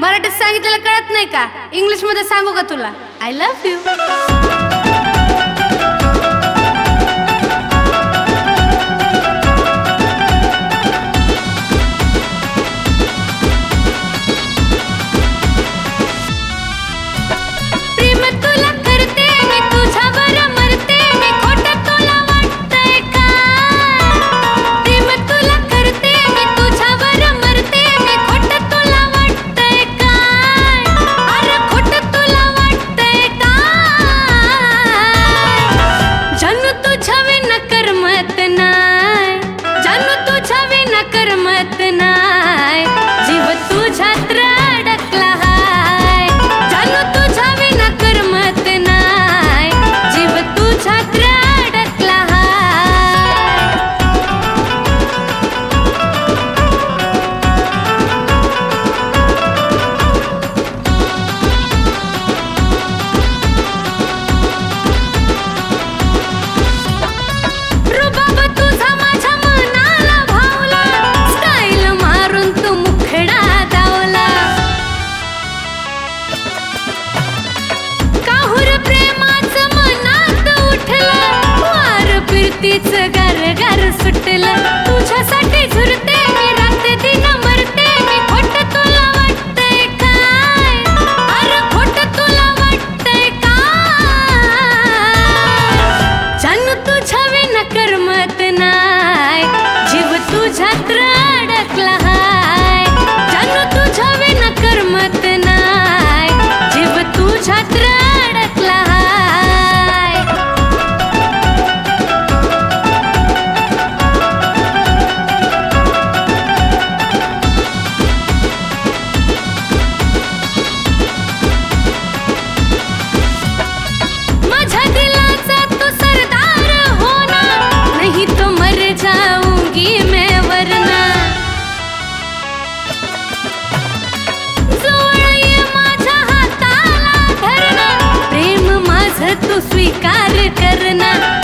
मराठीत सांगितलेलं कळत नाही का? इंग्लिश मध्ये सांगू का तुला? I love you. घर घर सुटलं तुझ्यासाठी झुरते मी रात दिन मरते मी खोट तुला वाटतंय काय अरे खोट तुला वाटतंय काय जानू तुझ्या विना करमत नाय जीव तुझ्यात अडकला हाय जानू तुझ्या विना करमत नाय जीव तुझ्यात अडकला हाय. तू स्वीकार करना